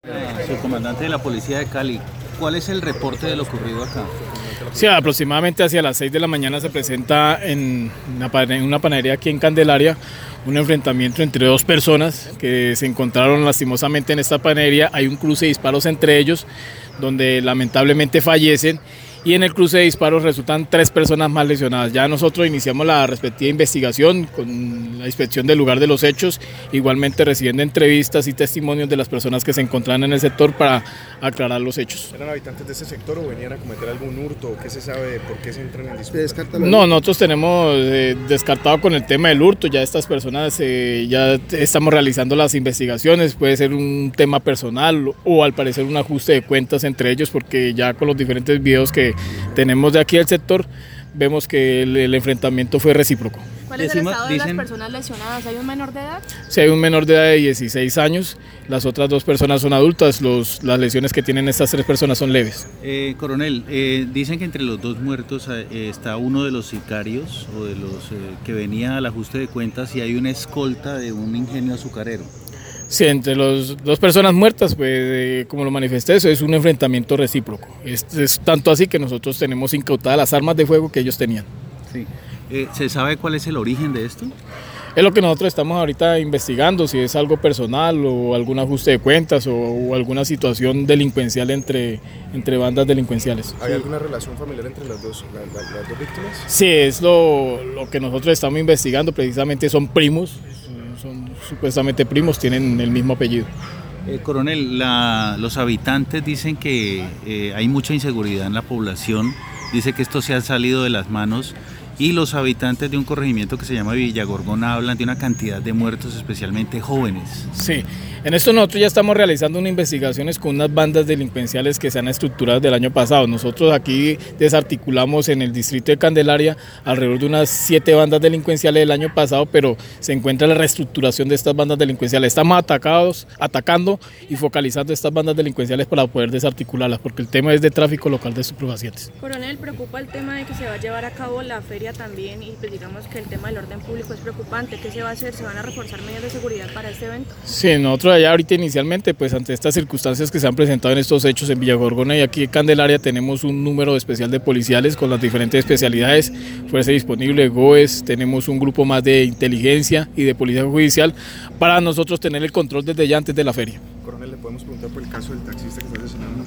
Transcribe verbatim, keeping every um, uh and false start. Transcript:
Su comandante de la policía de Cali, ¿cuál es el reporte de lo ocurrido acá? Sí, aproximadamente hacia las seis de la mañana se presenta en una, en una panadería aquí en Candelaria un enfrentamiento entre dos personas que se encontraron lastimosamente en esta panadería. Hay un cruce de disparos entre ellos donde lamentablemente fallecen, y en el cruce de disparos resultan tres personas más lesionadas. Ya nosotros iniciamos la respectiva investigación con la inspección del lugar de los hechos, igualmente recibiendo entrevistas y testimonios de las personas que se encontraban en el sector para aclarar los hechos. ¿Eran habitantes de ese sector o venían a cometer algún hurto? ¿Qué se sabe de por qué se entran en disputa? No, nosotros tenemos eh, descartado con el tema del hurto. Ya estas personas eh, ya estamos realizando las investigaciones. Puede ser un tema personal o al parecer un ajuste de cuentas entre ellos, porque ya con los diferentes videos que tenemos de aquí del sector vemos que el, el enfrentamiento fue recíproco. ¿Cuál es el estado de las personas lesionadas? ¿Hay un menor de edad? Sí, hay un menor de edad de dieciséis años, las otras dos personas son adultas. Los, las lesiones que tienen estas tres personas son leves. Eh, coronel, eh, dicen que entre los dos muertos eh, está uno de los sicarios o de los eh, que venía al ajuste de cuentas, y hay una escolta de un ingenio azucarero. Sí, entre las dos personas muertas, pues eh, como lo manifesté, eso es un enfrentamiento recíproco. Es, es tanto así que nosotros tenemos incautadas las armas de fuego que ellos tenían. Sí. Eh, ¿Se sabe cuál es el origen de esto? Es lo que nosotros estamos ahorita investigando, si es algo personal o algún ajuste de cuentas o, o alguna situación delincuencial entre, entre bandas delincuenciales. ¿Hay alguna relación familiar entre las dos, la, la, las dos víctimas? Sí, es lo, lo que nosotros estamos investigando. Precisamente son primos, son, son supuestamente primos, tienen el mismo apellido. Eh, coronel, la, los habitantes dicen que eh, hay mucha inseguridad en la población, dice que esto se ha salido de las manos, y los habitantes de un corregimiento que se llama Villagorgona hablan de una cantidad de muertos, especialmente jóvenes. Sí, en esto nosotros ya estamos realizando unas investigaciones con unas bandas delincuenciales que se han estructurado del año pasado. Nosotros aquí desarticulamos en el distrito de Candelaria alrededor de unas siete bandas delincuenciales del año pasado, pero se encuentra la reestructuración de estas bandas delincuenciales. Estamos atacados, atacando y focalizando estas bandas delincuenciales para poder desarticularlas, porque el tema es de tráfico local de estupefacientes. Coronel, ¿preocupa el tema de que se va a llevar a cabo la feria también, y pues digamos que el tema del orden público es preocupante? ¿Qué se va a hacer? ¿Se van a reforzar medidas de seguridad para este evento? Sí, nosotros allá ahorita inicialmente, pues ante estas circunstancias que se han presentado en estos hechos en Villagorgona y aquí en Candelaria, tenemos un número especial de policiales con las diferentes especialidades, fuerza disponible, G O E S, tenemos un grupo más de inteligencia y de policía judicial para nosotros tener el control desde ya antes de la feria. Coronel, ¿le podemos preguntar por el caso del taxista que fue asesinado?